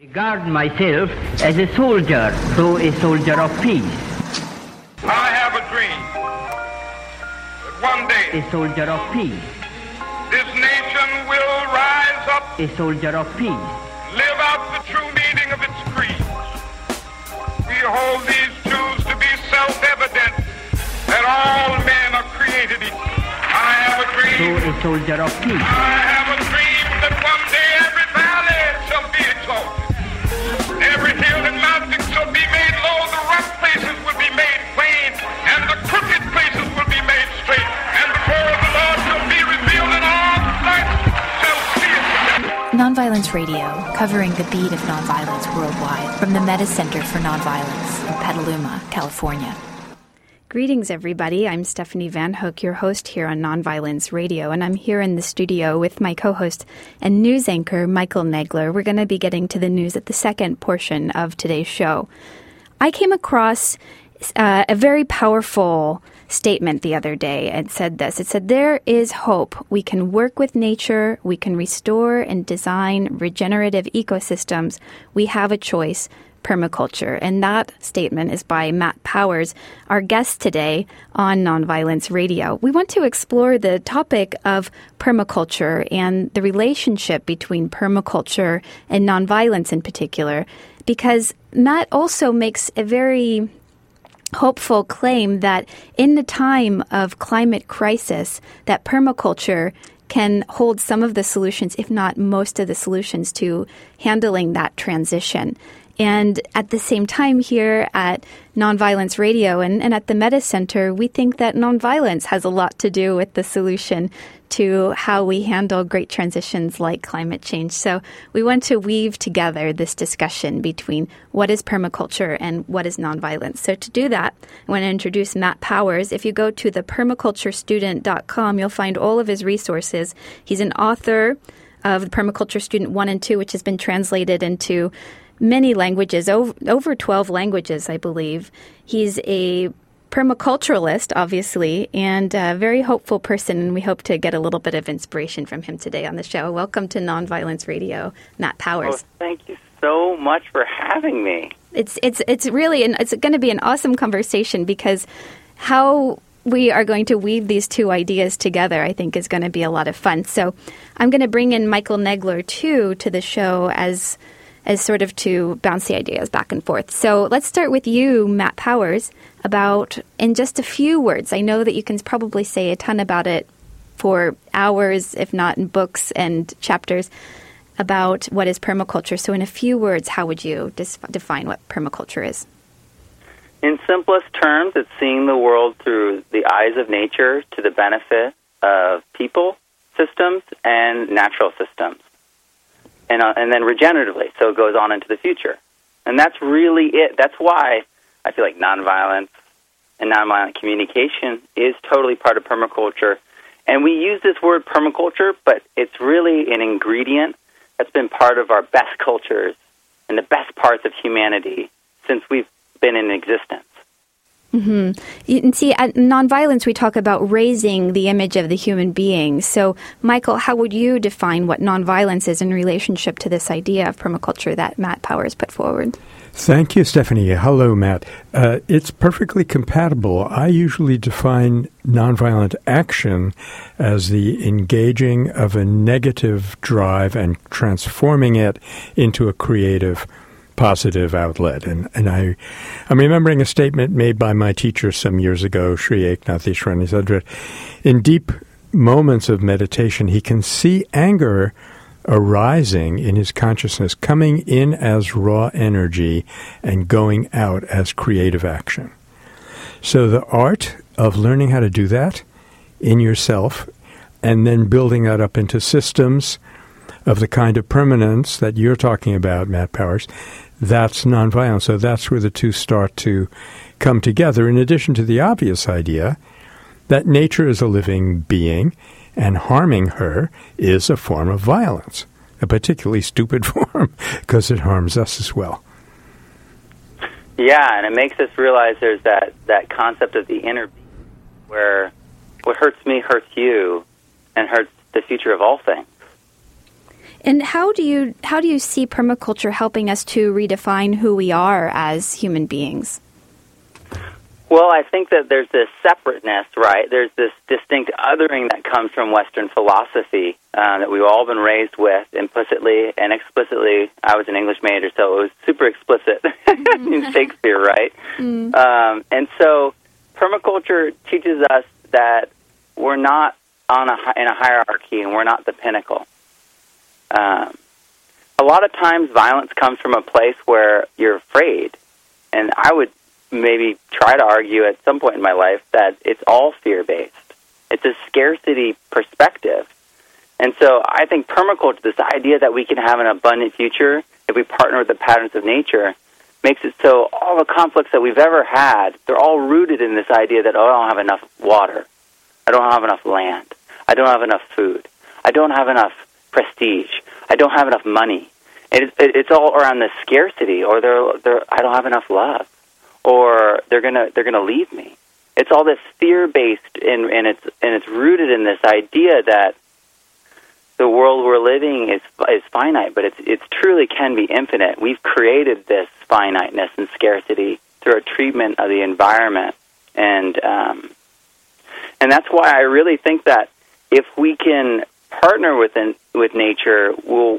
Regard myself as a soldier, though a soldier of peace. I have a dream that one day A soldier of peace. this nation will rise up, A soldier of peace. live out the true meaning of its creed. We hold these truths to be self-evident that all men are created equal. I have a So dream. a soldier of peace. I have a dream that one day every valley shall be exalted. Every hill and mountain shall be made low. The rough places will be made plain, and the crooked places will be made straight. And the glory of the Lord shall be revealed, and all flesh shall see it together. Nonviolence Radio, covering the beat of nonviolence worldwide from the Meta Center for Nonviolence in Petaluma, California. Greetings, everybody. I'm Stephanie Van Hook, your host here on Nonviolence Radio, and I'm here in the studio with my co-host and news anchor, Michael Negler. We're going to be getting to the news at the second portion of today's show. I came across a very powerful statement the other day and said this. It said, there is hope. We can work with nature. We can restore and design regenerative ecosystems. We have a choice. Permaculture. And that statement is by Matt Powers, our guest today on Nonviolence Radio. We want to explore the topic of permaculture and the relationship between permaculture and nonviolence in particular, because Matt also makes a very hopeful claim that in the time of climate crisis, that permaculture can hold some of the solutions, if not most of the solutions, to handling that transition. And at the same time here at Nonviolence Radio and at the Meta Center, we think that nonviolence has a lot to do with the solution to how we handle great transitions like climate change. So we want to weave together this discussion between what is permaculture and what is nonviolence. So to do that, I want to introduce Matt Powers. If you go to thepermaculturestudent.com, you'll find all of his resources. He's an author of the Permaculture Student 1 and 2, which has been translated into many languages, over 12 languages, I believe. He's a permaculturalist, obviously, and a very hopeful person, and we hope to get a little bit of inspiration from him today on the show. Welcome to Nonviolence Radio, Matt Powers. Oh, thank you so much for having me. It's really, it's going to be an awesome conversation because how we are going to weave these two ideas together, I think, is going to be a lot of fun. So I'm going to bring in Michael Negler, too, to the show as sort of to bounce the ideas back and forth. So let's start with you, Matt Powers, about, in just a few words, I know that you can probably say a ton about it for hours, if not in books and chapters, about what is permaculture. So in a few words, how would you define what permaculture is? In simplest terms, it's seeing the world through the eyes of nature to the benefit of people, systems, and natural systems. And then regeneratively, so it goes on into the future. And that's really it. That's why I feel like nonviolence and nonviolent communication is totally part of permaculture. And we use this word permaculture, but it's really an ingredient that's been part of our best cultures and the best parts of humanity since we've been in existence. Mm-hmm. And see, at nonviolence, we talk about raising the image of the human being. So, Michael, how would you define what nonviolence is in relationship to this idea of permaculture that Matt Powers put forward? Thank you, Stephanie. Hello, Matt. It's perfectly compatible. I usually define nonviolent action as the engaging of a negative drive and transforming it into a creative positive outlet. And I'm remembering a statement made by my teacher some years ago, Sri Eknatheshwaran. He said that in deep moments of meditation, he can see anger arising in his consciousness, coming in as raw energy and going out as creative action. So the art of learning how to do that in yourself and then building that up into systems of the kind of permanence that you're talking about, Matt Powers, that's nonviolence. So that's where the two start to come together, in addition to the obvious idea that nature is a living being and harming her is a form of violence, a particularly stupid form because it harms us as well. Yeah, and it makes us realize there's that concept of the inner being where what hurts me hurts you and hurts the future of all things. And how do you see permaculture helping us to redefine who we are as human beings? Well, I think that there's this separateness, right? There's this distinct othering that comes from Western philosophy that we've all been raised with implicitly and explicitly. I was an English major, so it was super explicit in Shakespeare, right? And so permaculture teaches us that we're not in a hierarchy and we're not the pinnacle. A lot of times violence comes from a place where you're afraid, and I would maybe try to argue at some point in my life that it's all fear-based. It's a scarcity perspective. And so I think permaculture, this idea that we can have an abundant future if we partner with the patterns of nature, makes it so all the conflicts that we've ever had, they're all rooted in this idea that, oh, I don't have enough water. I don't have enough land. I don't have enough food. I don't have enough prestige. I don't have enough money. It's all around this scarcity, or I don't have enough love, or they're gonna leave me. It's all this fear-based, and it's rooted in this idea that the world we're living is finite, but it truly can be infinite. We've created this finiteness and scarcity through our treatment of the environment, and that's why I really think that if we can partner with nature,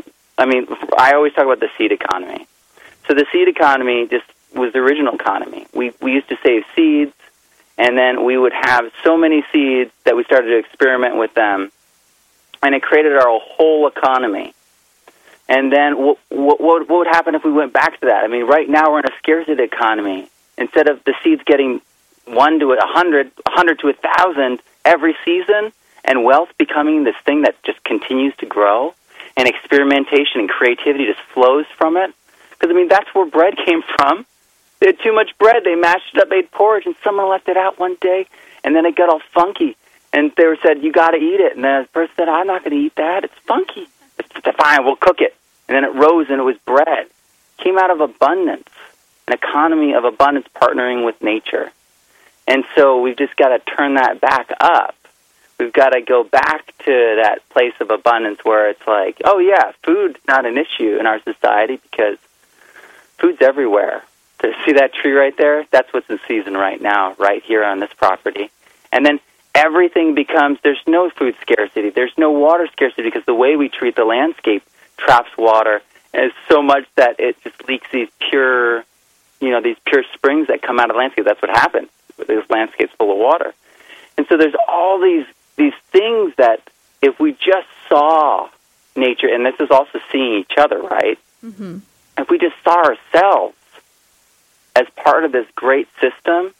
I always talk about the seed economy. So the seed economy just was the original economy. We used to save seeds, and then we would have so many seeds that we started to experiment with them, and it created our whole economy. And then what would happen if we went back to that? I mean, right now we're in a scarcity economy. Instead of the seeds getting 1 to 100, 100 to 1,000 every season, and wealth becoming this thing that just continues to grow, and experimentation and creativity just flows from it. Because, that's where bread came from. They had too much bread. They mashed it up, made porridge, and someone left it out one day, and then it got all funky. And they said, you got to eat it. And the person said, I'm not going to eat that. It's funky. It's fine, we'll cook it. And then it rose, and it was bread. It came out of abundance, an economy of abundance partnering with nature. And so we've just got to turn that back up. We've got to go back to that place of abundance where it's like, oh, yeah, food's not an issue in our society because food's everywhere. To see that tree right there? That's what's in season right now, right here on this property. And then everything becomes, there's no food scarcity, there's no water scarcity because the way we treat the landscape traps water is so much that it just leaks these pure springs that come out of the landscape. That's what happens. This landscape's full of water. And so there's all these things that if we just saw nature, and this is also seeing each other, right? Mm-hmm. If we just saw ourselves as part of this great system,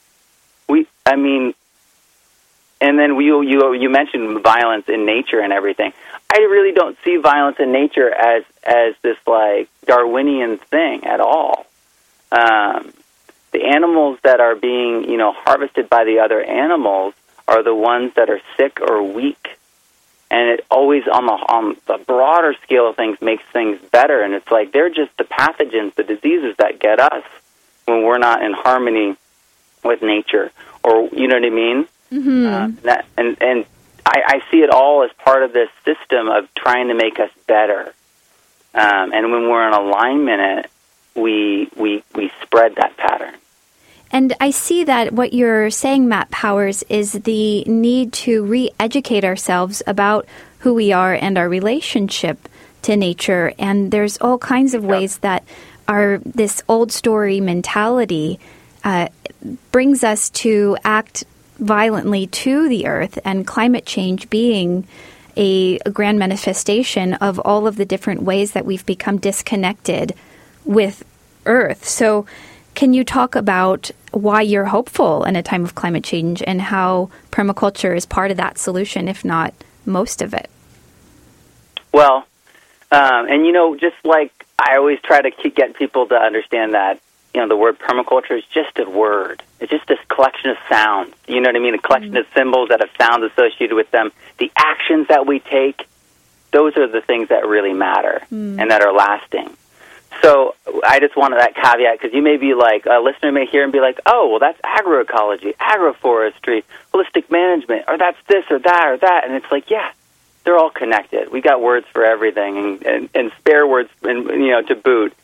and then you mentioned violence in nature and everything. I really don't see violence in nature as this like Darwinian thing at all. The animals that are being harvested by the other animals are the ones that are sick or weak, and it always on the broader scale of things makes things better. And it's like they're just the pathogens, the diseases that get us when we're not in harmony with nature, or you know what I mean. Mm-hmm. And I see it all as part of this system of trying to make us better. And when we're in alignment, we spread that pattern. And I see that what you're saying, Matt Powers, is the need to re-educate ourselves about who we are and our relationship to nature. And there's all kinds of ways that this old story mentality brings us to act violently to the earth, and climate change being a grand manifestation of all of the different ways that we've become disconnected with Earth. So can you talk about why you're hopeful in a time of climate change and how permaculture is part of that solution, if not most of it? Well, and just like I always try to get people to understand that, the word permaculture is just a word. It's just this collection of sounds. You know what I mean? A collection of symbols that have sounds associated with them. The actions that we take, those are the things that really matter and that are lasting. So I just wanted that caveat because you may be like, a listener may hear and be like, oh, well, that's agroecology, agroforestry, holistic management, or that's this or that or that. And it's like, yeah, they're all connected. We got words for everything, and spare words, to boot.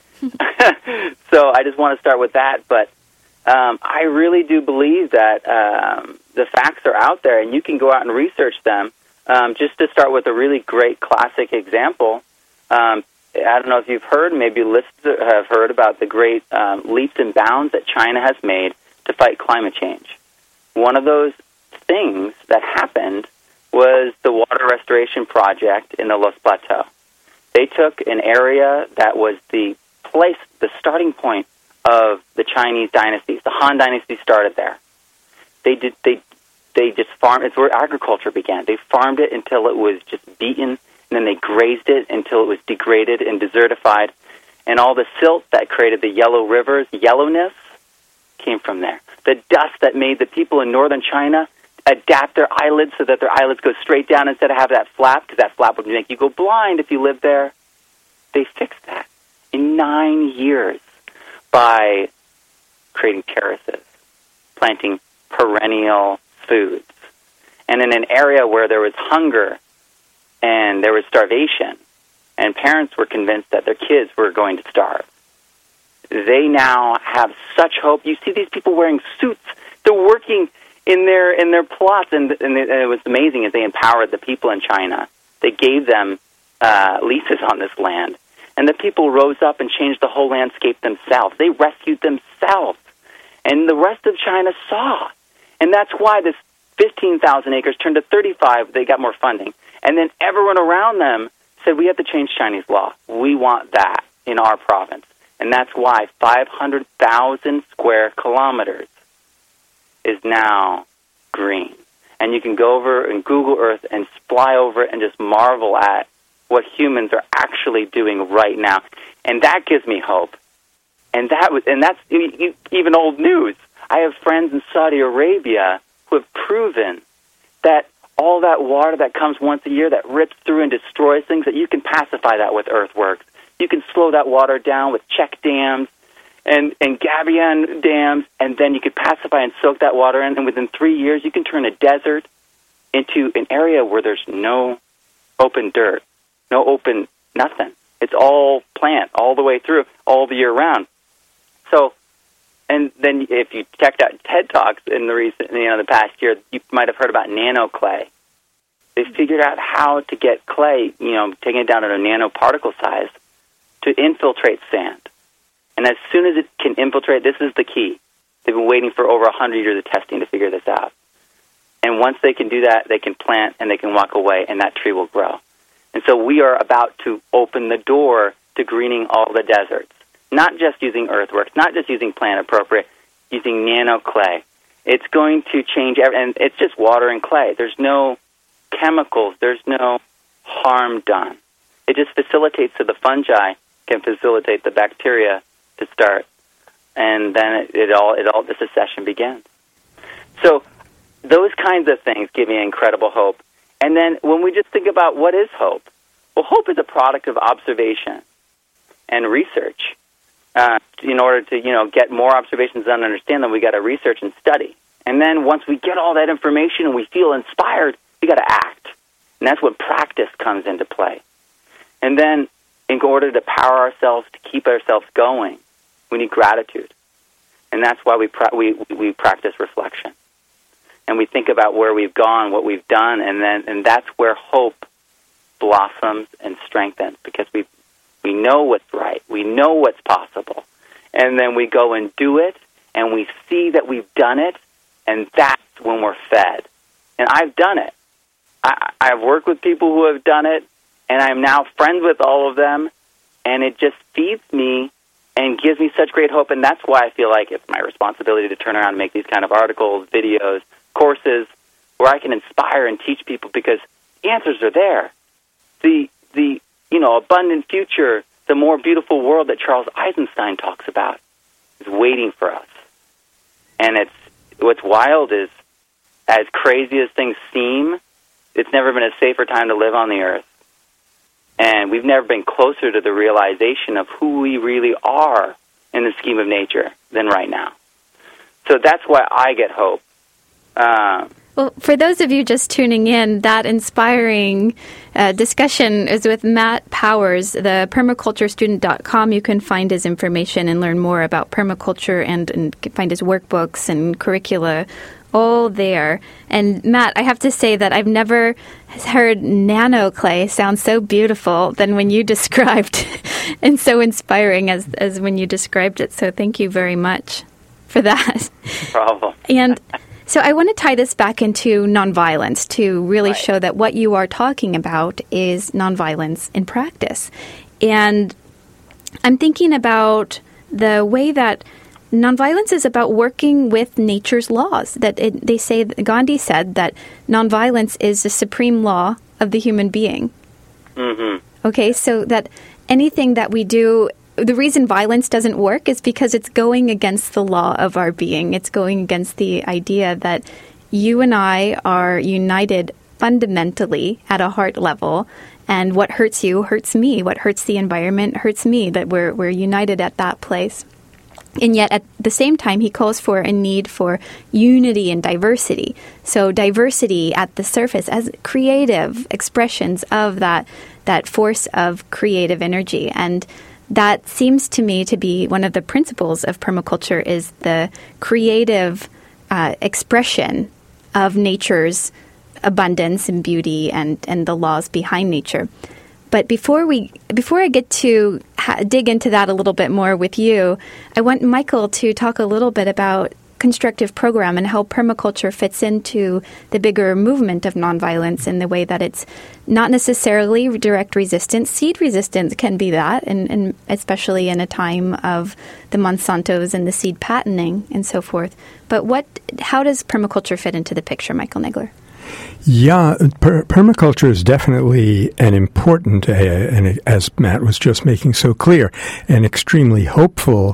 So I just want to start with that. But I really do believe that the facts are out there, and you can go out and research them. Just to start with a really great classic example, I don't know if you've heard, maybe listeners have heard about the great leaps and bounds that China has made to fight climate change. One of those things that happened was the water restoration project in the Loess Plateau. They took an area that was the starting point of the Chinese dynasties. The Han Dynasty started there. They just farmed. It's where agriculture began. They farmed it until it was just beaten, and then they grazed it until it was degraded and desertified. And all the silt that created the yellow rivers, yellowness, came from there. The dust that made the people in northern China adapt their eyelids so that their eyelids go straight down instead of have that flap, because that flap would make you go blind if you lived there. They fixed that in 9 years by creating terraces, planting perennial foods. And in an area where there was hunger and there was starvation, and parents were convinced that their kids were going to starve, they now have such hope. You see these people wearing suits. They're working in their plots, and it was amazing as they empowered the people in China. They gave them leases on this land, and the people rose up and changed the whole landscape themselves. They rescued themselves, and the rest of China saw. And that's why this 15,000 acres turned to 35. They got more funding. And then everyone around them said, we have to change Chinese law. We want that in our province. And that's why 500,000 square kilometers is now green. And you can go over and Google Earth and fly over it and just marvel at what humans are actually doing right now. And that gives me hope. And that's even old news. I have friends in Saudi Arabia who have proven that all that water that comes once a year that rips through and destroys things, that you can pacify that with earthworks. You can slow that water down with check dams and gabion dams, and then you could pacify and soak that water in, and within 3 years you can turn a desert into an area where there's no open dirt, no open nothing. It's all plant all the way through, all the year round. So, and then if you checked out TED Talks in the past year, you might have heard about nano clay. They figured out how to get clay, taking it down to a nanoparticle size, to infiltrate sand. And as soon as it can infiltrate, this is the key. They've been waiting for over 100 years of testing to figure this out. And once they can do that, they can plant and they can walk away, and that tree will grow. And so we are about to open the door to greening all the deserts, not just using earthworks, not just using plant appropriate, using nano clay. It's going to change, and it's just water and clay. There's no chemicals. There's no harm done. It just facilitates so the fungi can facilitate the bacteria to start, and then the succession begins. So those kinds of things give me incredible hope. And then when we just think about what is hope, well, hope is a product of observation and research. In order to get more observations and understand them, we got to research and study. And then once we get all that information and we feel inspired, we got to act, and that's when practice comes into play. And then, in order to power ourselves, to keep ourselves going, we need gratitude. And that's why we practice reflection. And we think about where we've gone, what we've done, and that's where hope blossoms and strengthens, because we know what's right. We know what's possible. And then we go and do it, and we see that we've done it, and that's when we're fed. And I've done it. I've worked with people who have done it, and I'm now friends with all of them, and it just feeds me and gives me such great hope, and that's why I feel like it's my responsibility to turn around and make these kind of articles, videos, courses, where I can inspire and teach people, because the answers are there. The abundant future, the more beautiful world that Charles Eisenstein talks about is waiting for us. And what's wild is, as crazy as things seem, it's never been a safer time to live on the earth. And we've never been closer to the realization of who we really are in the scheme of nature than right now. So that's why I get hope. Well, for those of you just tuning in, that inspiring discussion is with Matt Powers, the permaculturestudent.com. You can find his information and learn more about permaculture and find his workbooks and curricula all there. And Matt, I have to say that I've never heard nano clay sound so beautiful than when you described and so inspiring as when you described it. So thank you very much for that. No problem. And so I want to tie this back into nonviolence to really show that what you are talking about is nonviolence in practice. And I'm thinking about the way that nonviolence is about working with nature's laws. That they say, Gandhi said that nonviolence is the supreme law of the human being. Mm-hmm. Okay, so that anything that we do, the reason violence doesn't work is because it's going against the law of our being. It's going against the idea that you and I are united fundamentally at a heart level, and what hurts you hurts me. What hurts the environment hurts me, that we're united at that place. And yet, at the same time, he calls for a need for unity and diversity. So diversity at the surface as creative expressions of that force of creative energy. And that seems to me to be one of the principles of permaculture, is the creative expression of nature's abundance and beauty and the laws behind nature. But before I get to dig into that a little bit more with you, I want Michael to talk a little bit about constructive program and how permaculture fits into the bigger movement of nonviolence in the way that it's not necessarily direct resistance. Seed resistance can be that, and especially in a time of the Monsantos and the seed patenting and so forth. But how does permaculture fit into the picture, Michael Nagler? Yeah, permaculture is definitely an important, and as Matt was just making so clear, an extremely hopeful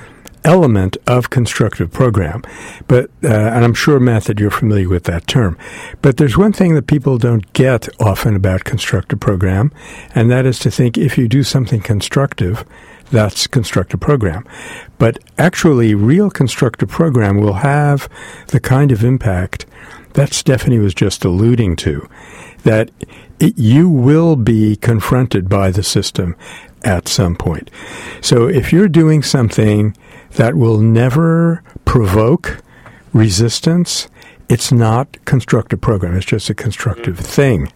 element of constructive program. But and I'm sure, Matt, that you're familiar with that term. But there's one thing that people don't get often about constructive program, and that is to think if you do something constructive, that's constructive program. But actually, real constructive program will have the kind of impact that Stephanie was just alluding to, that you will be confronted by the system at some point. So if you're doing something that will never provoke resistance, it's not constructive program. It's just a constructive thing.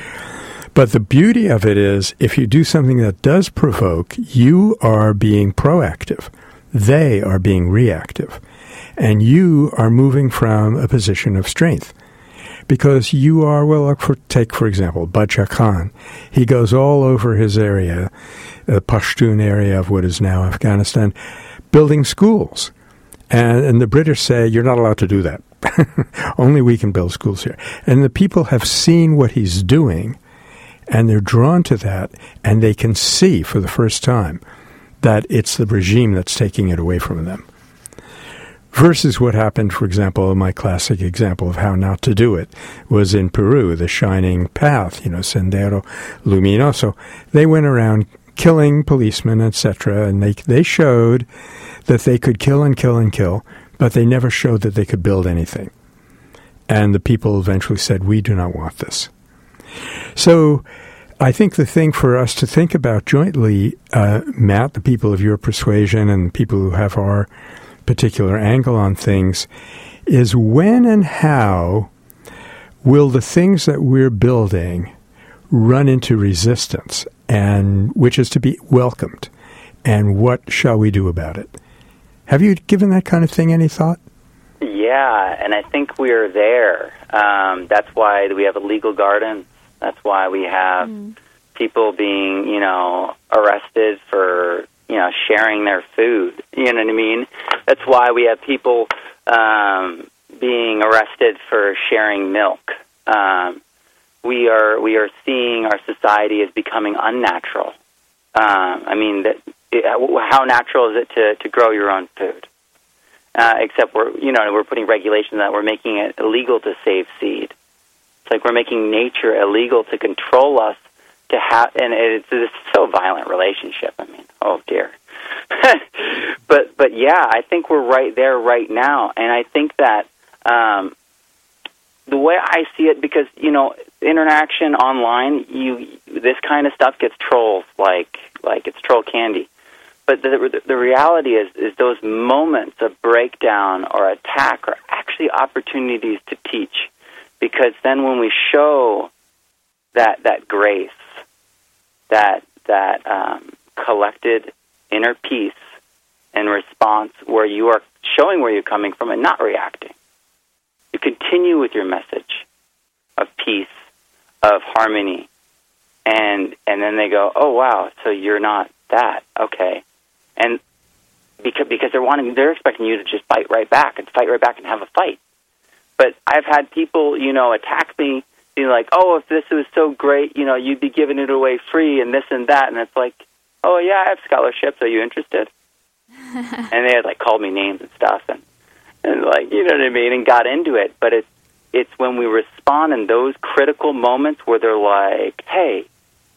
But the beauty of it is, if you do something that does provoke, you are being proactive. They are being reactive. And you are moving from a position of strength. Because you are, take, for example, Bacha Khan. He goes all over his area, the Pashtun area of what is now Afghanistan, building schools. And the British say, you're not allowed to do that. Only we can build schools here. And the people have seen what he's doing, and they're drawn to that, and they can see for the first time that it's the regime that's taking it away from them. Versus what happened, for example, my classic example of how not to do it was in Peru, the Shining Path, Sendero Luminoso. They went around killing policemen, etc., and they showed that they could kill and kill and kill, but they never showed that they could build anything. And the people eventually said, we do not want this. So I think the thing for us to think about jointly, Matt, the people of your persuasion and people who have our particular angle on things, is when and how will the things that we're building run into resistance, and which is to be welcomed, and what shall we do about it? Have you given that kind of thing any thought? Yeah, and I think we're there. That's why we have illegal gardens. That's why we have people being, arrested for sharing their food. You know what I mean? That's why we have people being arrested for sharing milk. We are seeing our society as becoming unnatural. How natural is it to grow your own food? Except we're putting regulations that we're making it illegal to save seed. It's like we're making nature illegal to control us. And it's a so violent relationship. I mean, oh dear. But yeah, I think we're right there right now, and I think that the way I see it, because, interaction online, this kind of stuff gets trolls like it's troll candy. But the reality is those moments of breakdown or attack are actually opportunities to teach, because then when we show that grace, that collected inner peace and response, where you are showing where you're coming from and not reacting, you continue with your message of peace, of harmony, and then they go, oh wow, so you're not that, okay. And because they're expecting you to just fight right back and have a fight. But I've had people, attack me, be like, oh, if this was so great, you'd be giving it away free and this and that. And it's like, oh yeah, I have scholarships. Are you interested? And they had called me names and stuff, and you know what I mean, and got into it. But it's when we respond in those critical moments where they're like, hey,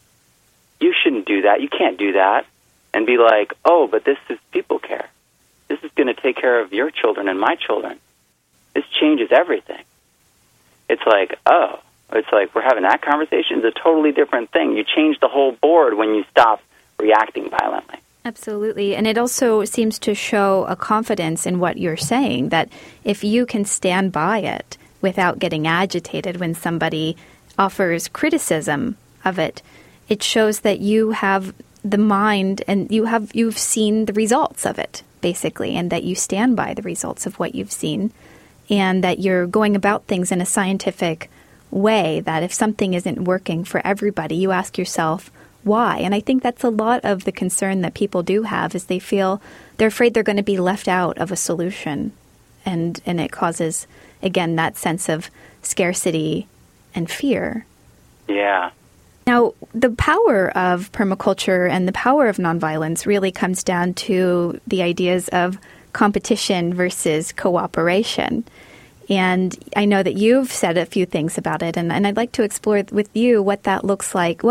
you shouldn't do that. You can't do that. And be like, oh, but this is people care. This is going to take care of your children and my children. This changes everything. It's like, oh, it's like we're having that conversation. It's a totally different thing. You change the whole board when you stop reacting violently. Absolutely. And it also seems to show a confidence in what you're saying, that if you can stand by it without getting agitated when somebody offers criticism of it, it shows that you have the mind and you've seen the results of it, basically, and that you stand by the results of what you've seen, and that you're going about things in a scientific way, that if something isn't working for everybody, you ask yourself why. And I think that's a lot of the concern that people do have, is they're afraid they're going to be left out of a solution, and it causes, again, that sense of scarcity and fear. Yeah. Now, the power of permaculture and the power of nonviolence really comes down to the ideas of competition versus cooperation. And I know that you've said a few things about it, and I'd like to explore with you what that looks like.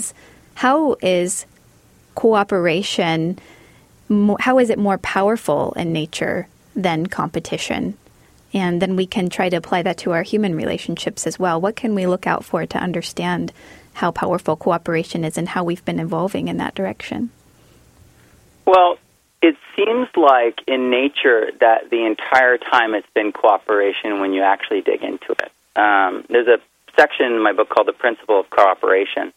How is cooperation, how is it more powerful in nature than competition? And then we can try to apply that to our human relationships as well. What can we look out for to understand how powerful cooperation is and how we've been evolving in that direction? Well, it seems like in nature that the entire time it's been cooperation when you actually dig into it. There's a section in my book called The Principle of Cooperation,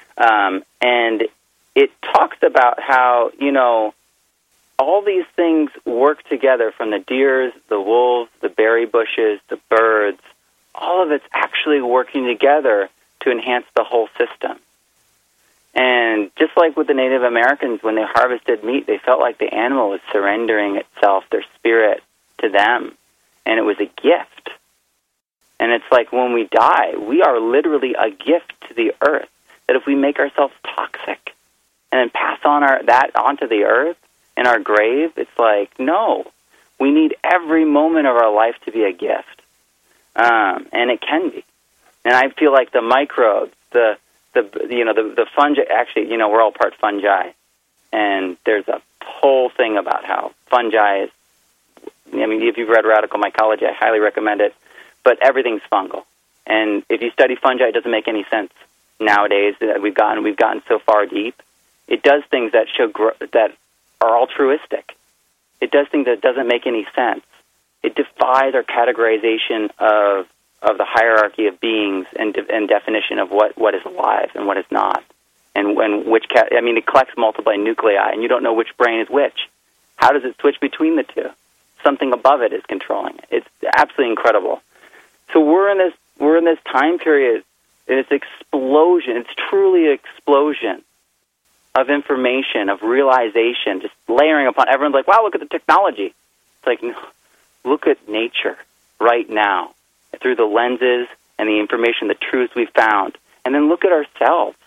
and it talks about how, all these things work together, from the deers, the wolves, the berry bushes, the birds. All of it's actually working together to enhance the whole system. And just like with the Native Americans, when they harvested meat, they felt like the animal was surrendering itself, their spirit, to them. And it was a gift. And it's like when we die, we are literally a gift to the earth. That if we make ourselves toxic and then pass on that onto the earth in our grave, it's like, no. We need every moment of our life to be a gift. And it can be. And I feel like the microbes, the fungi, actually, we're all part fungi. And there's a whole thing about how fungi is, if you've read Radical Mycology, I highly recommend it. But everything's fungal. And if you study fungi, it doesn't make any sense nowadays that we've gotten so far deep. It does things that that are altruistic. It does things that doesn't make any sense. It defies our categorization of the hierarchy of beings and definition of what is alive and what is not, and which it collects multiple nuclei, and you don't know which brain is which. How does it switch between the two? Something above it is controlling it. It's absolutely incredible. So we're in this time period, and it's explosion. It's truly an explosion of information, of realization, just layering upon. Everyone's like, wow, look at the technology. It's like, no, look at nature right now through the lenses and the information, the truths we've found. And then look at ourselves.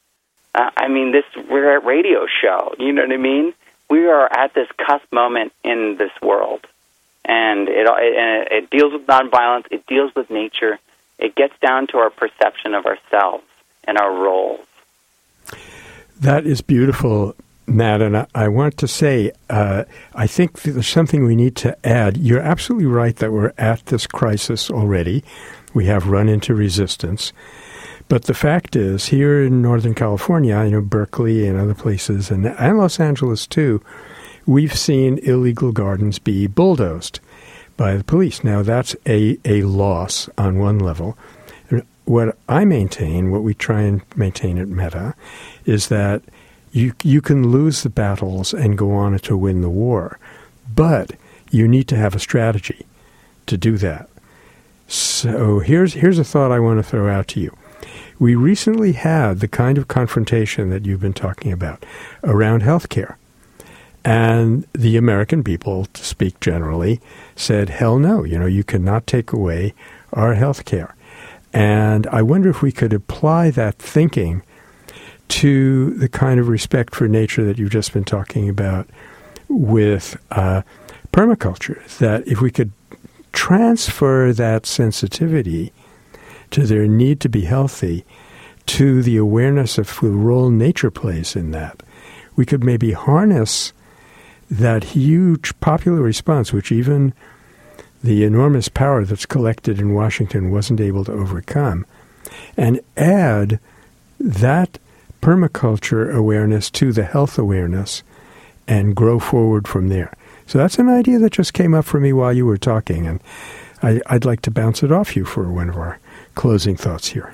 We're at radio show, you know what I mean? We are at this cusp moment in this world. And it deals with nonviolence, it deals with nature, it gets down to our perception of ourselves and our roles. That is beautiful. Matt, and I want to say, I think there's something we need to add. You're absolutely right that we're at this crisis already. We have run into resistance. But the fact is, here in Northern California, Berkeley and other places, and Los Angeles too, we've seen illegal gardens be bulldozed by the police. Now, that's a loss on one level. What I maintain, what we try and maintain at Meta, is that you can lose the battles and go on to win the war, but you need to have a strategy to do that. So here's a thought I want to throw out to you. We recently had the kind of confrontation that you've been talking about around healthcare. And the American people, to speak generally, said, hell no, you cannot take away our healthcare. And I wonder if we could apply that thinking to the kind of respect for nature that you've just been talking about with permaculture, that if we could transfer that sensitivity to their need to be healthy to the awareness of the role nature plays in that, we could maybe harness that huge popular response, which even the enormous power that's collected in Washington wasn't able to overcome, and add that permaculture awareness to the health awareness and grow forward from there. So that's an idea that just came up for me while you were talking, and I'd like to bounce it off you for one of our closing thoughts here.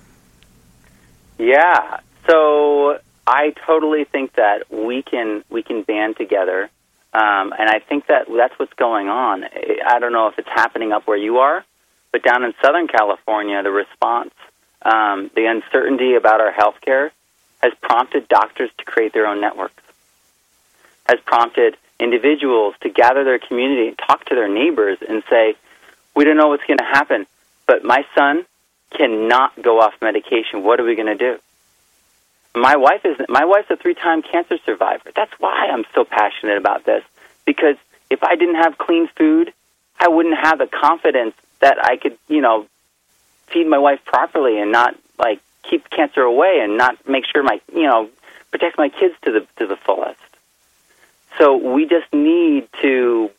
Yeah, so I totally think that we can band together, and I think that's what's going on. I don't know if it's happening up where you are, but down in Southern California, the response, the uncertainty about our healthcare has prompted doctors to create their own networks, has prompted individuals to gather their community and talk to their neighbors and say, we don't know what's going to happen, but my son cannot go off medication. What are we going to do? My wife's a 3-time cancer survivor. That's why I'm so passionate about this, because if I didn't have clean food, I wouldn't have the confidence that I could, feed my wife properly and not keep cancer away and not make sure protect my kids to the fullest. So we just need to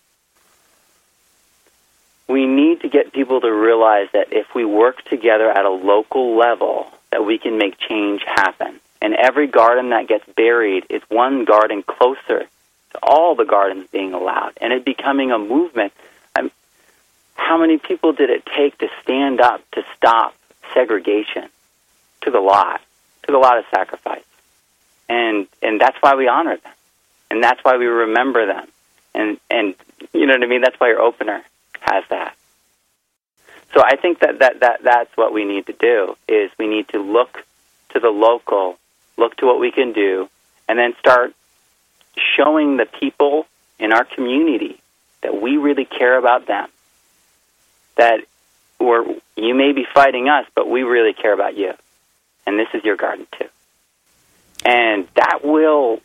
get people to realize that if we work together at a local level, that we can make change happen. And every garden that gets buried is one garden closer to all the gardens being allowed, and it becoming a movement. How many people did it take to stand up to stop segregation? Took a lot of sacrifice. And that's why we honor them. And that's why we remember them. And you know what I mean? That's why your opener has that. So I think that's what we need to do, is we need to look to the local, look to what we can do, and then start showing the people in our community that we really care about them. That you may be fighting us, but we really care about you. And this is your garden too. And that will,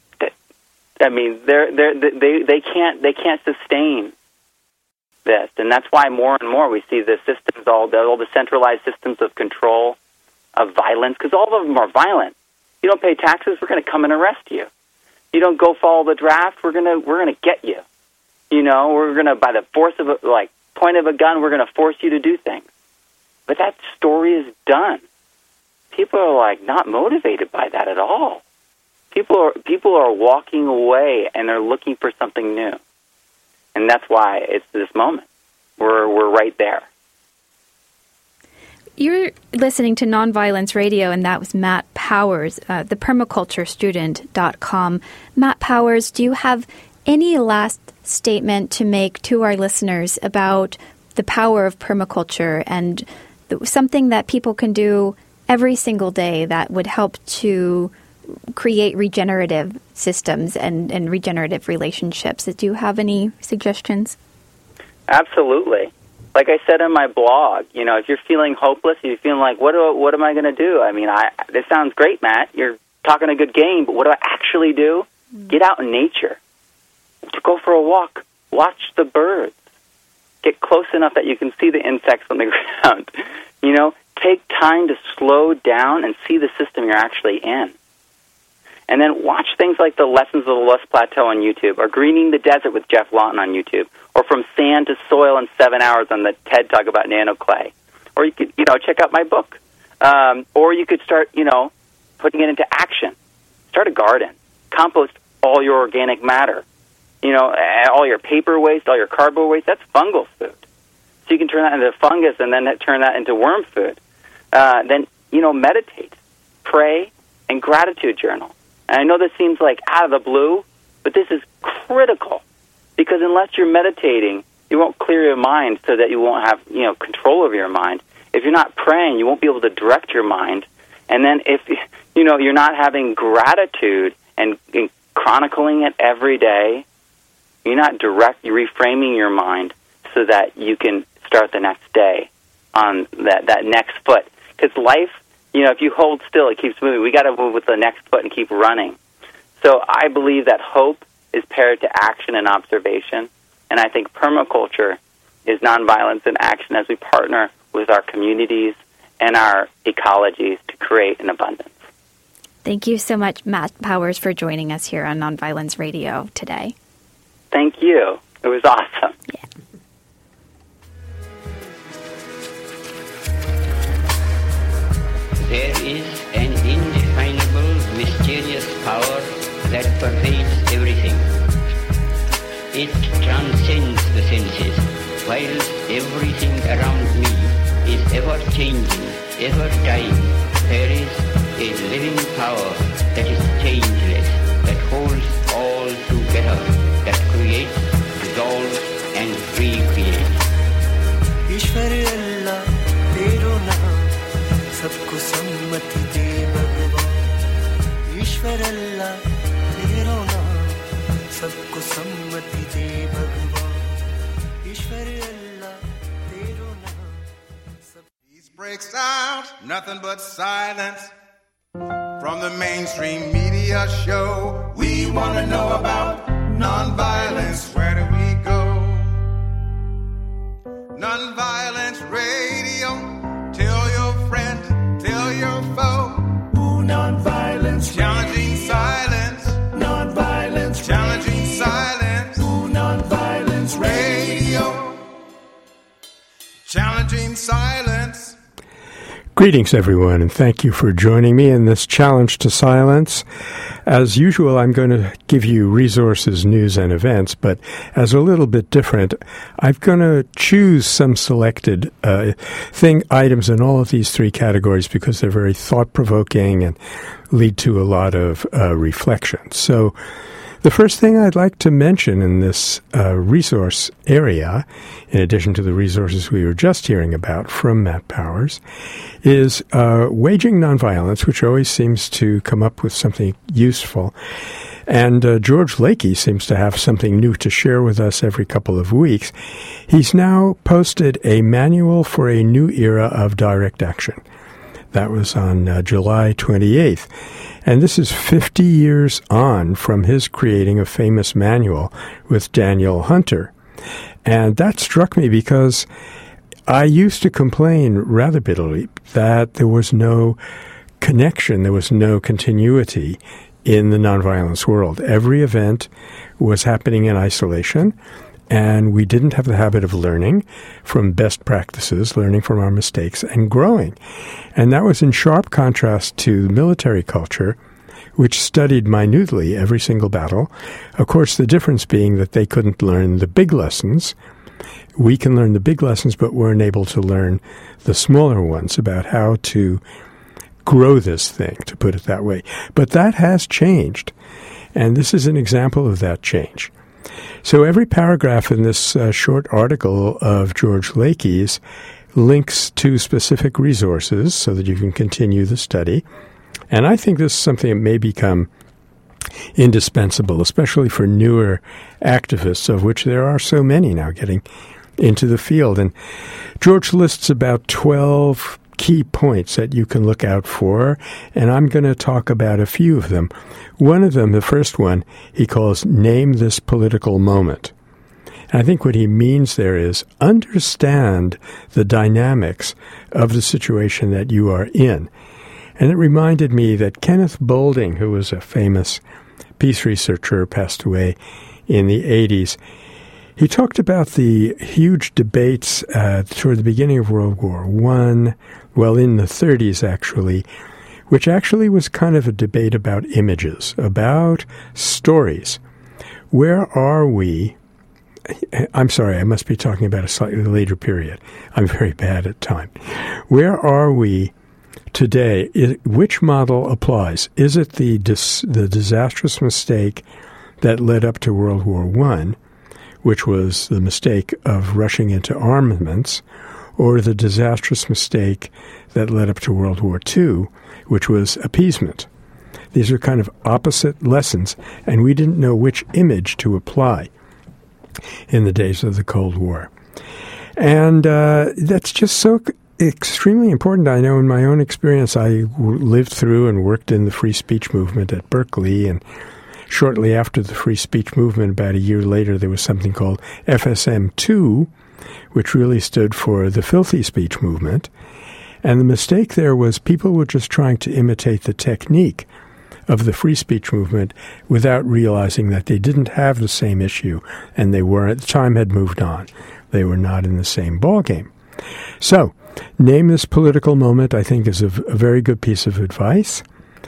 they can't sustain this. And that's why more and more we see the systems, all the centralized systems of control, of violence, because all of them are violent. You don't pay taxes, we're going to come and arrest you. You don't go follow the draft, we're going to get you. We're going to, by the force of point of a gun, we're going to force you to do things. But that story is done. People are not motivated by that at all. People are walking away and they're looking for something new. And that's why it's this moment. We're right there. You're listening to Nonviolence Radio, and that was Matt Powers, thepermaculturestudent.com. Matt Powers, do you have any last statement to make to our listeners about the power of permaculture and something that people can do every single day that would help to create regenerative systems and regenerative relationships? Do you have any suggestions? Absolutely. Like I said in my blog, if you're feeling hopeless, if you're feeling like, what am I going to do? This sounds great, Matt. You're talking a good game, but what do I actually do? Get out in nature. To go for a walk. Watch the birds. Get close enough that you can see the insects on the ground. Take time to slow down and see the system you're actually in. And then watch things like the Lessons of the Lost Plateau on YouTube, or Greening the Desert with Jeff Lawton on YouTube, or From Sand to Soil in 7 Hours on the TED Talk about nanoclay. Or you could, check out my book. Or you could start, putting it into action. Start a garden. Compost all your organic matter. All your paper waste, all your cardboard waste, that's fungal food. So you can turn that into fungus and then turn that into worm food. Then, meditate, pray, and gratitude journal. And I know this seems like out of the blue, but this is critical, because unless you're meditating, you won't clear your mind so that you won't have, control over your mind. If you're not praying, you won't be able to direct your mind. And then if, you're not having gratitude and chronicling it every day, you're reframing your mind so that you can start the next day on that next foot. Because life, if you hold still, it keeps moving. We got to move with the next foot and keep running. So I believe that hope is paired to action and observation, and I think permaculture is nonviolence in action as we partner with our communities and our ecologies to create an abundance. Thank you so much, Matt Powers, for joining us here on Nonviolence Radio today. Thank you. It was awesome. Yeah. There is an indefinable, mysterious power that pervades everything. It transcends the senses, while everything around me is ever changing, ever dying. There is a living power that is changeless, that holds all together, that creates, dissolves, and recreates. ईश्वर अल्लाह तेरो नाम सबको सम्मति दे भगवान. ईश्वर अल्लाह तेरो नाम सबको सम्मति दे भगवान. ईश्वर अल्लाह तेरो नाम. Peace breaks out, nothing but silence. From the mainstream media show, we want to know about nonviolence. Where do we go? Nonviolence radio. Tell your friend, tell your foe. Ooh, nonviolence. Challenging silence. Nonviolence. Challenging silence. Ooh, nonviolence Radio. Challenging silence. Greetings, everyone, and thank you for joining me in this challenge to silence. As usual, I'm going to give you resources, news, and events, but as a little bit different, I'm going to choose some selected items in all of these three categories because they're very thought-provoking and lead to a lot of reflection. So the first thing I'd like to mention in this resource area, in addition to the resources we were just hearing about from Matt Powers, is Waging Nonviolence, which always seems to come up with something useful. And George Lakey seems to have something new to share with us every couple of weeks. He's now posted a manual for a new era of direct action. That was on July 28th. And this is 50 years on from his creating a famous manual with Daniel Hunter. And that struck me because I used to complain rather bitterly that there was no connection, there was no continuity in the nonviolence world. Every event was happening in isolation, and we didn't have the habit of learning from best practices, learning from our mistakes, and growing. And that was in sharp contrast to the military culture, which studied minutely every single battle. Of course, the difference being that they couldn't learn the big lessons. We can learn the big lessons, but we're unable to learn the smaller ones about how to grow this thing, to put it that way. But that has changed, and this is an example of that change. So every paragraph in this short article of George Lakey's links to specific resources so that you can continue the study. And I think this is something that may become indispensable, especially for newer activists, of which there are so many now getting into the field. And George lists about 12 key points that you can look out for, and I'm going to talk about a few of them. One of them, the first one, he calls Name This Political Moment. And I think what he means there is understand the dynamics of the situation that you are in. And it reminded me that Kenneth Boulding, who was a famous peace researcher, passed away in the 80s. He talked about the huge debates toward the beginning of World War I, well, in the 30s, actually, which actually was kind of a debate about images, about stories. Where are we? I'm sorry, I must be talking about a slightly later period. I'm very bad at time. Where are we today? Which model applies? Is it the disastrous mistake that led up to World War I, which was the mistake of rushing into armaments, or the disastrous mistake that led up to World War II, which was appeasement? These are kind of opposite lessons, and we didn't know which image to apply in the days of the Cold War. And that's just so extremely important. I know in my own experience, I lived through and worked in the free speech movement at Berkeley, and shortly after the free speech movement, about a year later, there was something called FSM2, which really stood for the filthy speech movement. And the mistake there was people were just trying to imitate the technique of the free speech movement without realizing that they didn't have the same issue, and they were, at the time, had moved on. They were not in the same ballgame. So, name this political moment, I think, is a very good piece of advice.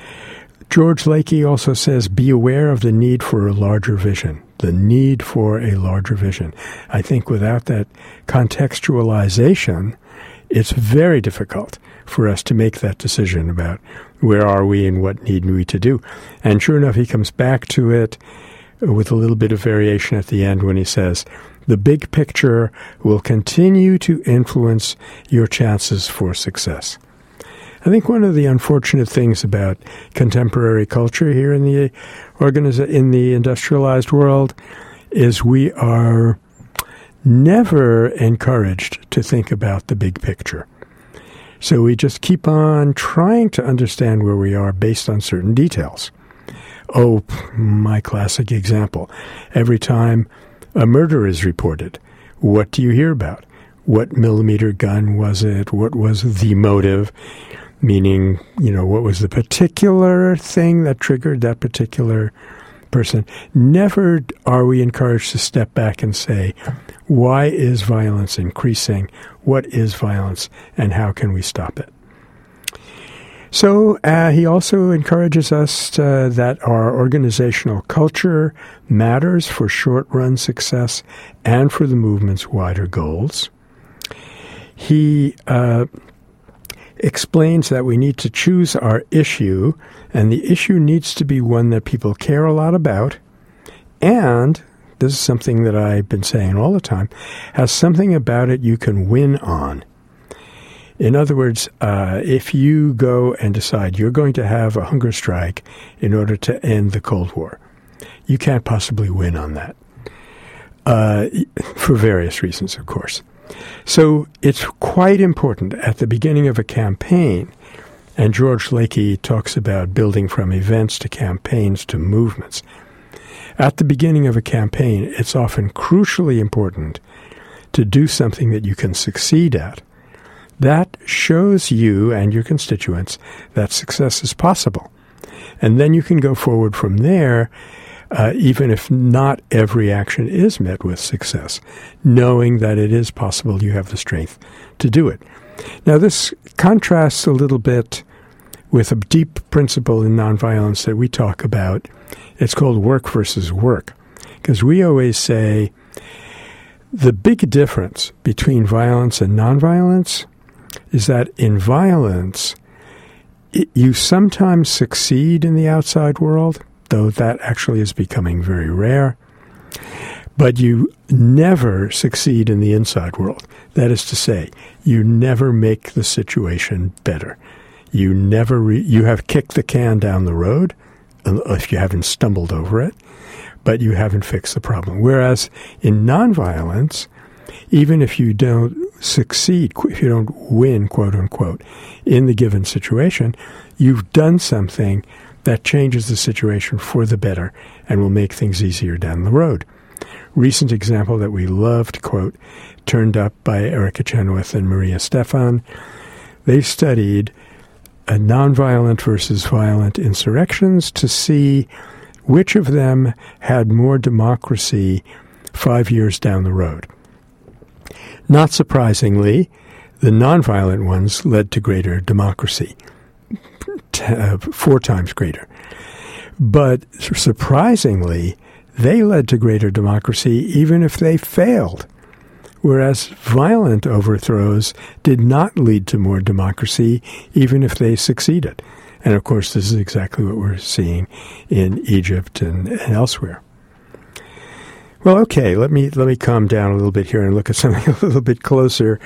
George Lakey also says, be aware of the need for a larger vision. The need for a larger vision. I think without that contextualization, it's very difficult for us to make that decision about where are we and what need we to do. And sure enough, he comes back to it with a little bit of variation at the end when he says, the big picture will continue to influence your chances for success. I think one of the unfortunate things about contemporary culture here in the industrialized world is we are never encouraged to think about the big picture. So we just keep on trying to understand where we are based on certain details. Oh, my classic example. Every time a murder is reported, what do you hear about? What millimeter gun was it? What was the motive? Meaning, what was the particular thing that triggered that particular person? Never are we encouraged to step back and say, why is violence increasing? What is violence, and how can we stop it? So he also encourages us that our organizational culture matters for short-run success and for the movement's wider goals. He explains that we need to choose our issue, and the issue needs to be one that people care a lot about, and this is something that I've been saying all the time, has something about it you can win on. In other words, if you go and decide you're going to have a hunger strike in order to end the Cold War, you can't possibly win on that, for various reasons, of course. So it's quite important at the beginning of a campaign, and George Lakey talks about building from events to campaigns to movements. At the beginning of a campaign, it's often crucially important to do something that you can succeed at. That shows you and your constituents that success is possible. And then you can go forward from there, even if not every action is met with success, knowing that it is possible, you have the strength to do it. Now, this contrasts a little bit with a deep principle in nonviolence that we talk about. It's called work versus work, because we always say the big difference between violence and nonviolence is that in violence, you sometimes succeed in the outside world, though that actually is becoming very rare, but you never succeed in the inside world. That is to say, you never make the situation better. You never you have kicked the can down the road, if you haven't stumbled over it, but you haven't fixed the problem. Whereas in nonviolence, even if you don't succeed, if you don't win, quote unquote, in the given situation, you've done something that changes the situation for the better and will make things easier down the road. Recent example that we loved, quote, turned up by Erica Chenoweth and Maria Stephan. They studied nonviolent versus violent insurrections to see which of them had more democracy 5 years down the road. Not surprisingly, the nonviolent ones led to greater democracy, 4 times greater. But surprisingly, they led to greater democracy even if they failed, whereas violent overthrows did not lead to more democracy even if they succeeded. And of course, this is exactly what we're seeing in Egypt and elsewhere. Well, okay, let me calm down a little bit here and look at something a little bit closer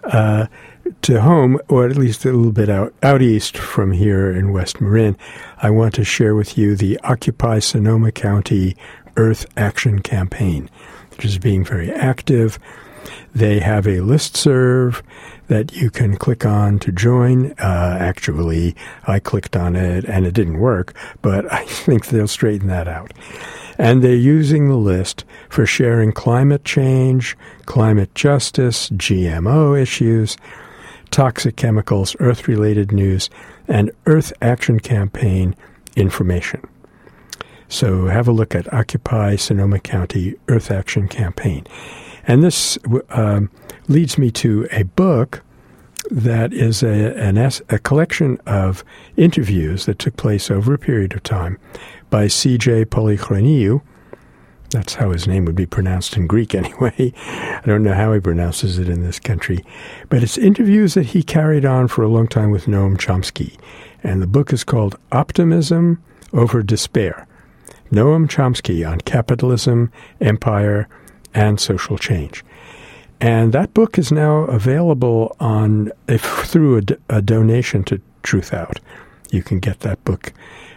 to home, or at least a little bit out east from here in West Marin. I want to share with you the Occupy Sonoma County Earth Action Campaign, which is being very active. They have a listserv that you can click on to join. Actually, I clicked on it and it didn't work, but I think they'll straighten that out. And they're using the list for sharing climate change, climate justice, GMO issues, toxic chemicals, Earth-related news, and Earth Action Campaign information. So have a look at Occupy Sonoma County Earth Action Campaign. And this leads me to a book that is a collection of interviews that took place over a period of time by C.J. Polychroniou. That's how his name would be pronounced in Greek anyway. I don't know how he pronounces it in this country. But it's interviews that he carried on for a long time with Noam Chomsky. And the book is called Optimism Over Despair. Noam Chomsky on Capitalism, Empire, and Social Change. And that book is now available through a donation to Truth Out. You can get that book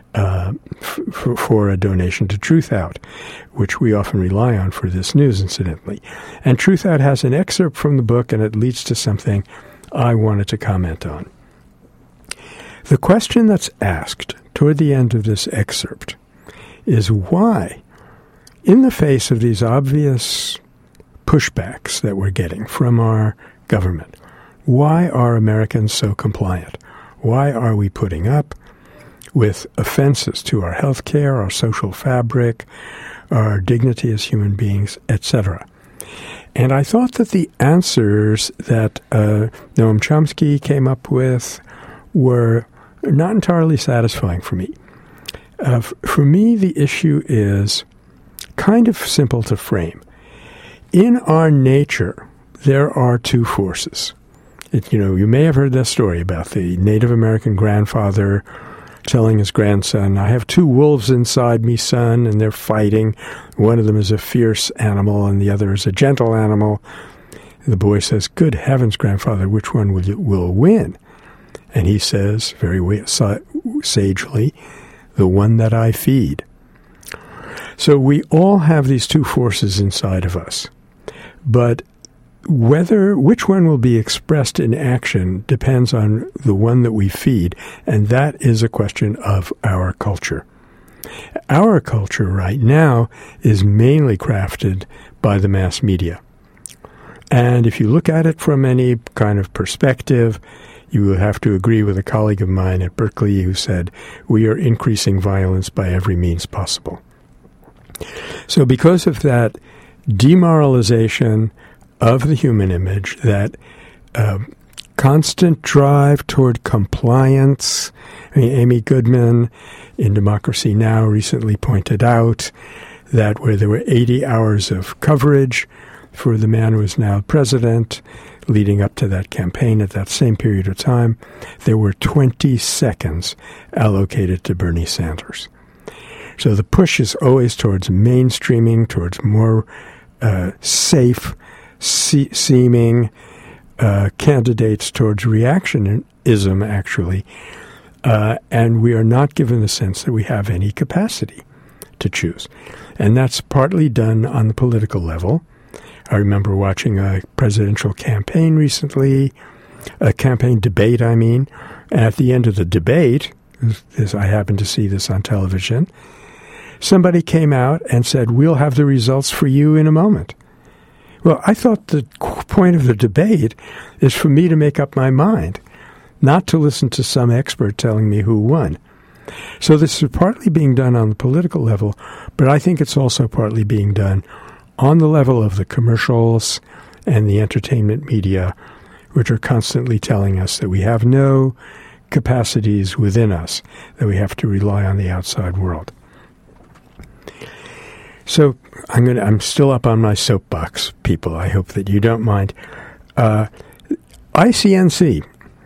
for a donation to Truth Out, which we often rely on for this news, incidentally. And Truth Out has an excerpt from the book, and it leads to something I wanted to comment on. The question that's asked toward the end of this excerpt is why, in the face of these obvious pushbacks that we're getting from our government, why are Americans so compliant? Why are we putting up with offenses to our health care, our social fabric, our dignity as human beings, etc.? And I thought that the answers that Noam Chomsky came up with were not entirely satisfying for me. For me, the issue is kind of simple to frame. In our nature, there are 2 forces. You may have heard that story about the Native American grandfather telling his grandson, I have 2 wolves inside me, son, and they're fighting. One of them is a fierce animal and the other is a gentle animal. The boy says, good heavens, grandfather, which one will win? And he says, very sagely, the one that I feed. So we all have these 2 forces inside of us. But which one will be expressed in action depends on the one that we feed, and that is a question of our culture. Our culture right now is mainly crafted by the mass media. And if you look at it from any kind of perspective, you will have to agree with a colleague of mine at Berkeley who said, we are increasing violence by every means possible. So because of that demoralization of the human image, that constant drive toward compliance. Amy Goodman in Democracy Now! Recently pointed out that where there were 80 hours of coverage for the man who is now president, leading up to that campaign at that same period of time, there were 20 seconds allocated to Bernie Sanders. So the push is always towards mainstreaming, towards more safe seeming candidates, towards reactionism, actually. And we are not given the sense that we have any capacity to choose. And that's partly done on the political level. I remember watching a presidential campaign recently, a campaign debate, and at the end of the debate, as I happened to see this on television, somebody came out and said, we'll have the results for you in a moment. Well, I thought the point of the debate is for me to make up my mind. not to listen to some expert telling me who won. So this is partly being done on the political level, but I think it's also partly being done on the level of the commercials and the entertainment media, which are constantly telling us that we have no capacities within us, that we have to rely on the outside world. So I'm still up on my soapbox, people. I hope that you don't mind. ICNC,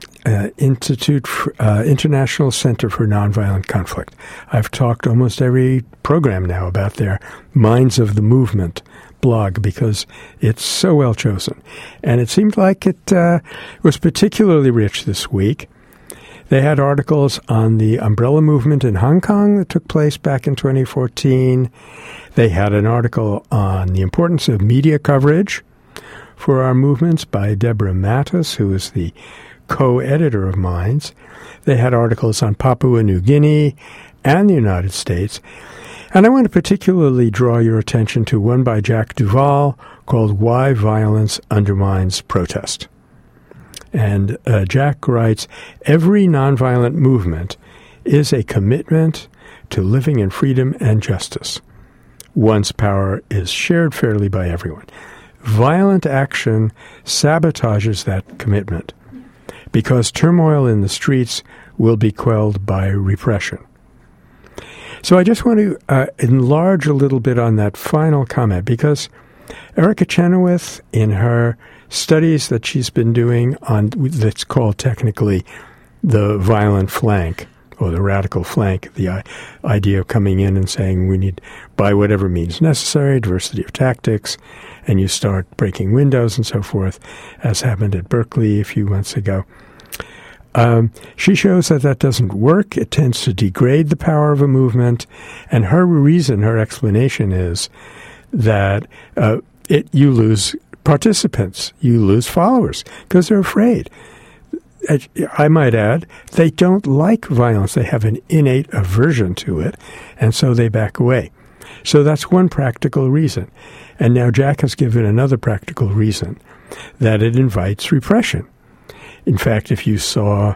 International Center for Nonviolent Conflict. I've talked almost every program now about their Minds of the Movement blog because it's so well chosen. And it seemed like it was particularly rich this week. They had articles on the umbrella movement in Hong Kong that took place back in 2014. They had an article on the importance of media coverage for our movements by Deborah Mattis, who is the co-editor of Minds. They had articles on Papua New Guinea and the United States. And I want to particularly draw your attention to one by Jack Duvall called Why Violence Undermines Protest. And Jack writes, every nonviolent movement is a commitment to living in freedom and justice. Once power is shared fairly by everyone. Violent action sabotages that commitment because turmoil in the streets will be quelled by repression. So I just want to enlarge a little bit on that final comment because Erica Chenoweth, in her studies that she's been doing on that's called technically the violent flank or the radical flank, the idea of coming in and saying we need, by whatever means necessary, diversity of tactics, and you start breaking windows and so forth, as happened at Berkeley a few months ago. She shows that that doesn't work. It tends to degrade the power of a movement, and her reason, her explanation is that you lose participants, you lose followers, because they're afraid. I might add, they don't like violence. They have an innate aversion to it, and so they back away. So that's one practical reason. And now Jack has given another practical reason, that it invites repression. In fact, if you saw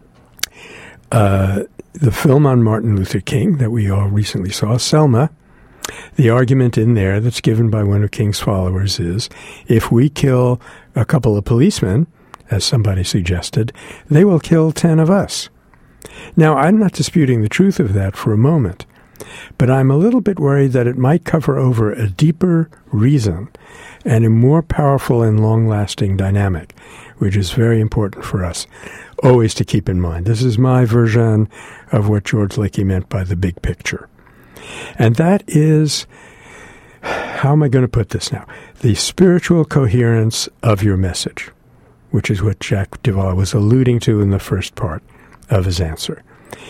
the film on Martin Luther King that we all recently saw, Selma, the argument in there that's given by one of King's followers is, if we kill a couple of policemen, as somebody suggested, they will kill 10 of us. Now, I'm not disputing the truth of that for a moment, but I'm a little bit worried that it might cover over a deeper reason and a more powerful and long-lasting dynamic, which is very important for us always to keep in mind. This is my version of what George Lakey meant by the big picture. And that is, how am I going to put this now? The spiritual coherence of your message, which is what Jack Duvall was alluding to in the first part of his answer.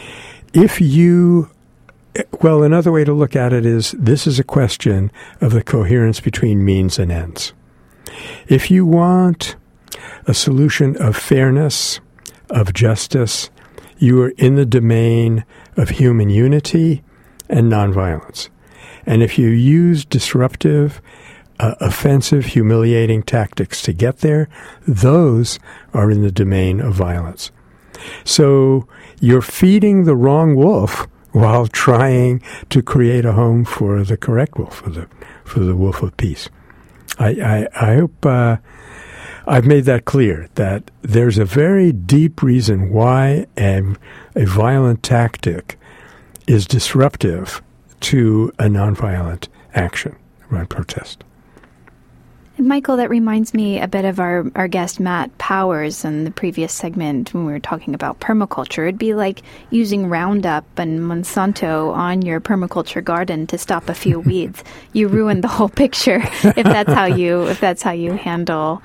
Another way to look at it is, this is a question of the coherence between means and ends. If you want a solution of fairness, of justice, you are in the domain of human unity and nonviolence. And if you use disruptive, offensive, humiliating tactics to get there, those are in the domain of violence. So you're feeding the wrong wolf while trying to create a home for the correct wolf, for the wolf of peace. I hope I've made that clear, that there's a very deep reason why a violent tactic is disruptive to a nonviolent action around protest. And Michael, that reminds me a bit of our guest Matt Powers in the previous segment when we were talking about permaculture. It'd be like using Roundup and Monsanto on your permaculture garden to stop a few weeds. You ruin the whole picture if that's how you handle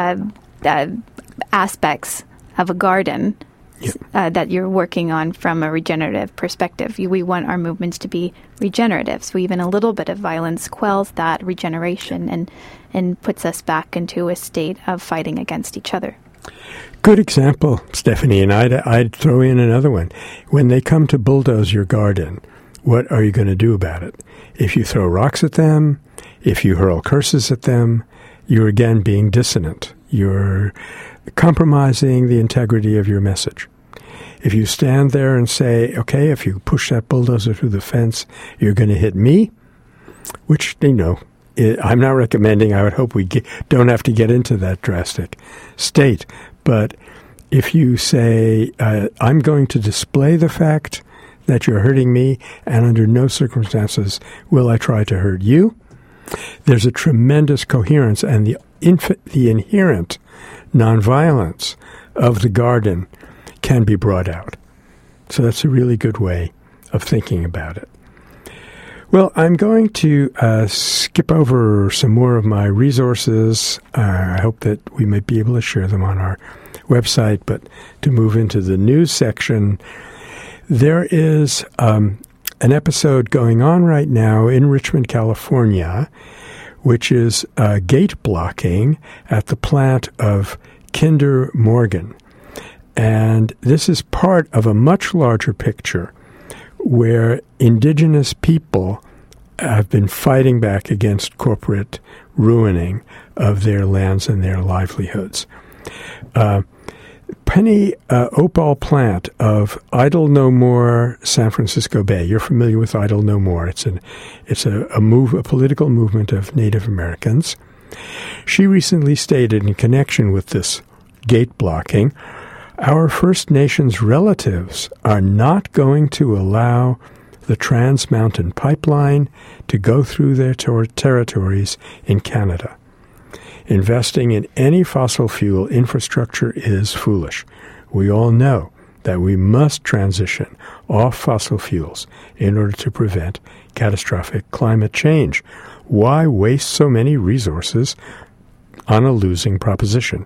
aspects of a garden. Yep. That you're working on from a regenerative perspective. We want our movements to be regenerative. So even a little bit of violence quells that regeneration and puts us back into a state of fighting against each other. Good example, Stephanie, and I'd throw in another one. When they come to bulldoze your garden, what are you going to do about it? If you throw rocks at them, if you hurl curses at them, you're again being dissonant. You're compromising the integrity of your message. If you stand there and say, okay, if you push that bulldozer through the fence, you're going to hit me, which, I'm not recommending. I would hope we don't have to get into that drastic state. But if you say, I'm going to display the fact that you're hurting me, and under no circumstances will I try to hurt you, there's a tremendous coherence, and the inherent nonviolence of the garden can be brought out. So that's a really good way of thinking about it. Well, I'm going to skip over some more of my resources. I hope that we might be able to share them on our website, but to move into the news section, there is an episode going on right now in Richmond, California, which is gate blocking at the plant of Kinder Morgan. And this is part of a much larger picture where indigenous people have been fighting back against corporate ruining of their lands and their livelihoods. Penny Opal plant of Idle No More, San Francisco Bay. You're familiar with Idle No More. It's a political movement of Native Americans. She recently stated in connection with this gate blocking, our First Nations relatives are not going to allow the Trans Mountain Pipeline to go through their territories in Canada. Investing in any fossil fuel infrastructure is foolish. We all know that we must transition off fossil fuels in order to prevent catastrophic climate change. Why waste so many resources on a losing proposition?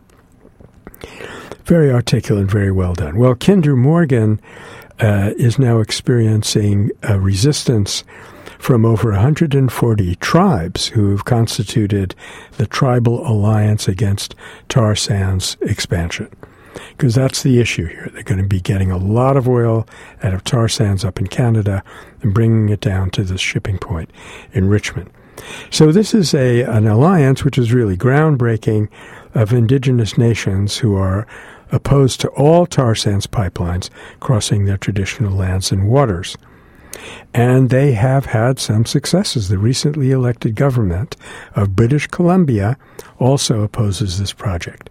Very articulate and very well done. Well, Kinder Morgan is now experiencing a resistance from over 140 tribes who have constituted the Tribal Alliance Against Tar Sands Expansion. Because that's the issue here. They're going to be getting a lot of oil out of tar sands up in Canada and bringing it down to the shipping point in Richmond. So this is an alliance which is really groundbreaking of indigenous nations who are opposed to all tar sands pipelines crossing their traditional lands and waters. And they have had some successes. The recently elected government of British Columbia also opposes this project.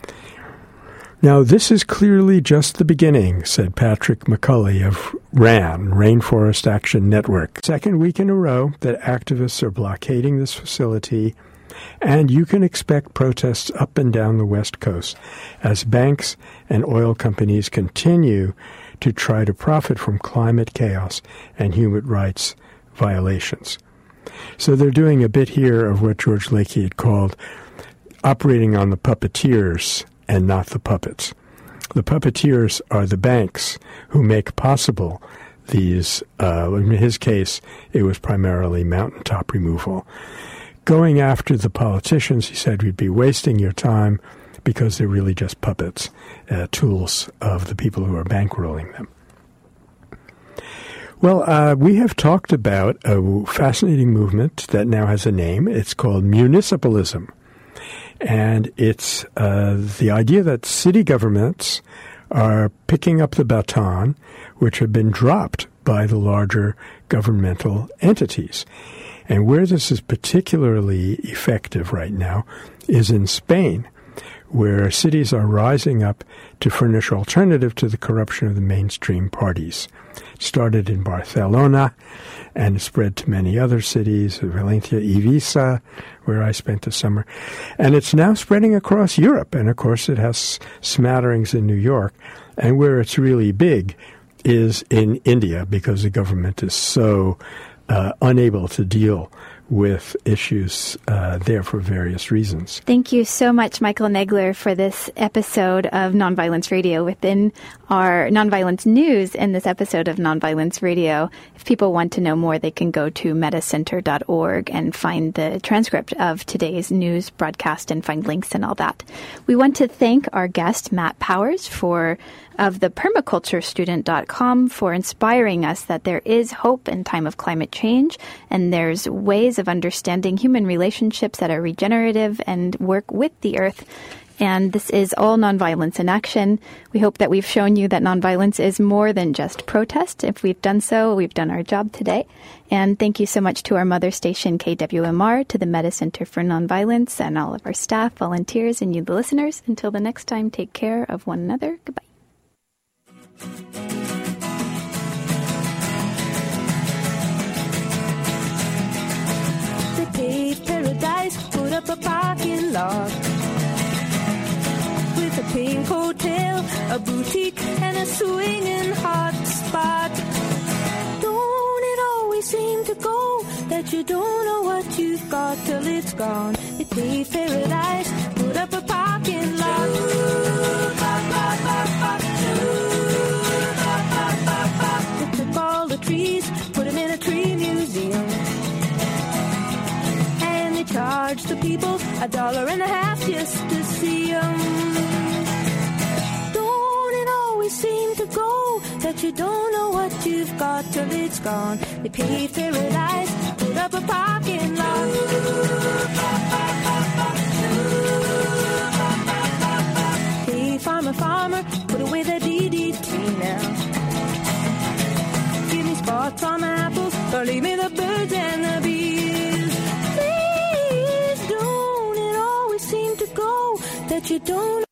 Now, this is clearly just the beginning, said Patrick McCulley of RAN, Rainforest Action Network. Second week in a row that activists are blockading this facility, and you can expect protests up and down the West Coast as banks and oil companies continue to try to profit from climate chaos and human rights violations. So they're doing a bit here of what George Lakey had called operating on the puppeteers and not the puppets. The puppeteers are the banks who make possible these, in his case, it was primarily mountaintop removal. Going after the politicians, he said, we'd be wasting your time because they're really just puppets, tools of the people who are bankrolling them. Well, we have talked about a fascinating movement that now has a name. It's called municipalism. And it's the idea that city governments are picking up the baton, which had been dropped by the larger governmental entities. And where this is particularly effective right now is in Spain, where cities are rising up to furnish alternative to the corruption of the mainstream parties. It started in Barcelona and spread to many other cities, Valencia, Ibiza, where I spent the summer. And it's now spreading across Europe. And, of course, it has smatterings in New York. And where it's really big is in India, because the government is so unable to deal with issues there for various reasons. Thank you so much, Michael Negler, for this episode of Nonviolence Radio. Within our Nonviolence News in this episode of Nonviolence Radio, if people want to know more, they can go to metacenter.org and find the transcript of today's news broadcast and find links and all that. We want to thank our guest, Matt Powers, of the permaculturestudent.com for inspiring us that there is hope in time of climate change, and there's ways ways of understanding human relationships that are regenerative and work with the earth. And this is all Nonviolence in Action. We hope that we've shown you that nonviolence is more than just protest. If we've done so, we've done our job today. And thank you so much to our mother station, KWMR, to the Meta Center for Nonviolence, and all of our staff, volunteers, and you, the listeners. Until the next time, take care of one another. Goodbye. They paved paradise, put up a parking lot with a pink hotel, a boutique, and a swinging hot spot. Don't it always seem to go that you don't know what you've got till it's gone? They paved paradise, put up a parking lot. They took all the trees, put them in a tree museum, and they charged the people $1.50 just to see them. Seem to go that you don't know what you've got till it's gone. They paved paradise, put up a parking lot. Hey, farmer, farmer, put away the DDT now. Give me spots on the apples, or leave me the birds and the bees. Please don't it always seem to go that you don't